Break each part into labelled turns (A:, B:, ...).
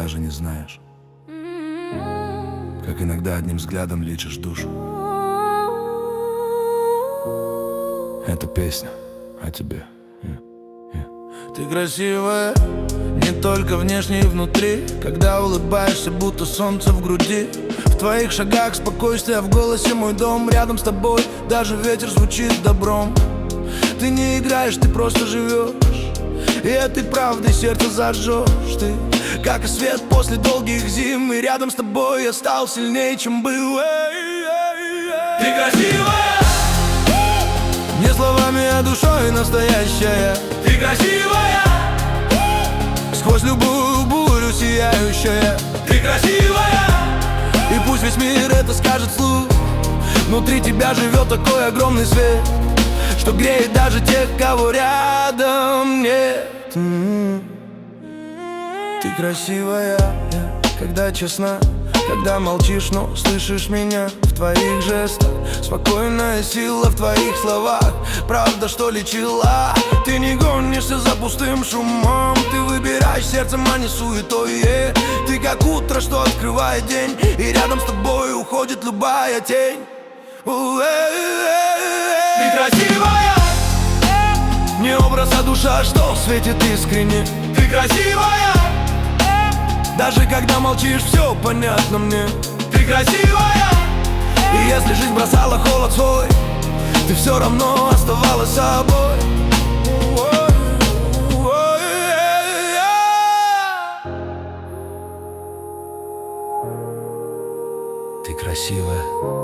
A: даже не знаешь, как иногда одним взглядом лечишь душу. Эта песня о тебе. Ты красивая, не только внешне и внутри. Когда улыбаешься, будто солнце в груди. В твоих шагах спокойствие, в голосе мой дом. Рядом с тобой даже ветер звучит добром. Ты не играешь, ты просто живешь, и этой правдой сердце зажжешь. Ты как и свет после долгих зим, и рядом с тобой я стал сильнее, чем был.
B: Ты красивая,
A: не словами, а душой настоящая.
B: ты красивая,
A: Сквозь любую бурю сияющая.
B: ты красивая,
A: И пусть весь мир это скажет вслух, внутри тебя живет такой огромный свет, что греет даже тех, кого рядом нет. Ты красивая, когда честна, когда молчишь, но слышишь меня в твоих жестах. Спокойная сила в твоих словах, правда, что лечила. Ты не гонишься за пустым шумом, ты выбираешь сердцем, а не суетой. Ты как утро, что открывает день, и рядом с тобой уходит любая тень.
B: ты красивая,
A: Не образ, а душа, что светит искренне.
B: ты красивая,
A: Даже когда молчишь, все понятно мне.
B: ты красивая,
A: И если жизнь бросала холод свой, ты все равно оставалась собой. Ты красивая,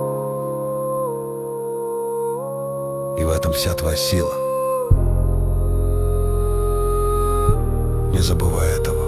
A: и в этом вся твоя сила. Не забывай этого.